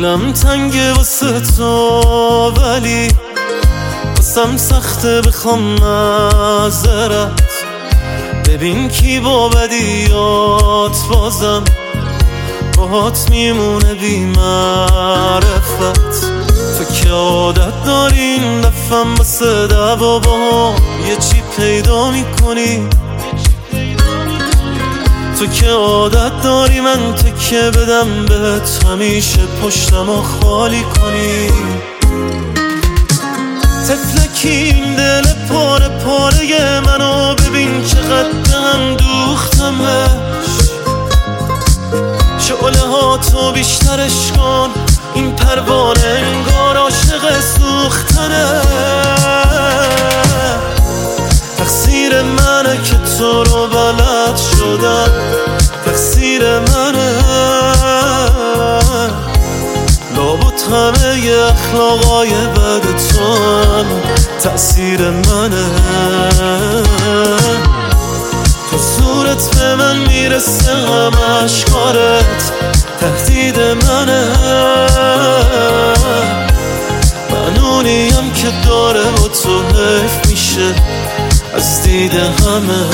دلم تنگه واسه تو ولی واسم سخته بخوام معذرت. ببین کی با بدیات بازم باهات میمونه بی معرفت. تو که عادت داری این دفعم واسه دعوا با یه چی پیدا میکنی. تو که عادت داری من تکیه بدم بهت همیشه پشتم و خالی کنی. تفلکی این دل پاره پاره منو ببین چقدر هم دوختمش. شعله ها تو بیشترش کن این پروانه انگار عاشق سوختنه. تقصیر منه که تو رو بلد شدم، تقصیر منه. لابد همه ی اخلاقای بد تو هم تأثیر منه. تو صورت به من میرسه همش کارت تهدید منه. من اونیم که داره با تو حیف میشه از دید همه.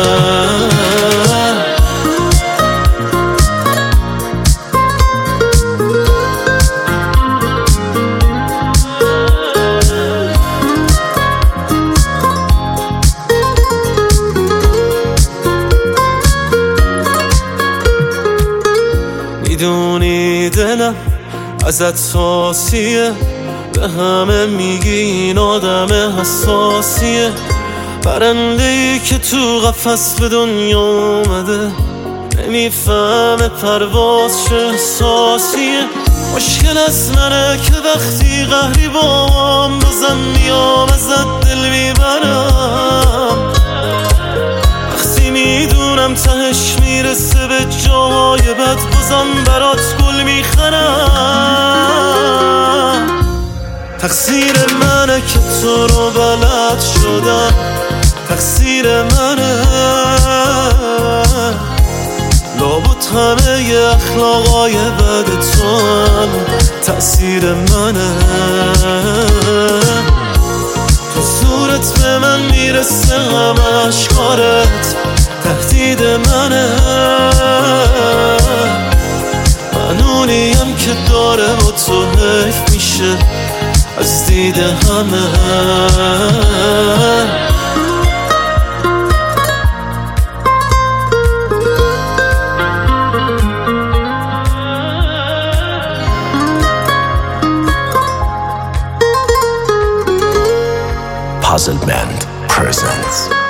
میدونی دلم ازت خاصیه، به همه میگی این آدم حساسیه. پرنده‌ای که تو قفس به دنیا اومده نمیفهمه پرواز چه احساسیه. مشکل از منه که وقتی قهری بام بازم میام ازت دل میبرم. وقتی میدونم تهش میرسه به جای بد بازم برات گل میخرم. تقصیر منه که تو رو بلد شدم، تقصیر منه. لابد همه ی اخلاقای بد تو هم تأثیر منه. تو صورت به من میرسه همش کارت تهدید منه. من اونیم که داره با تو حیف میشه از دید همه. Puzzle Band presents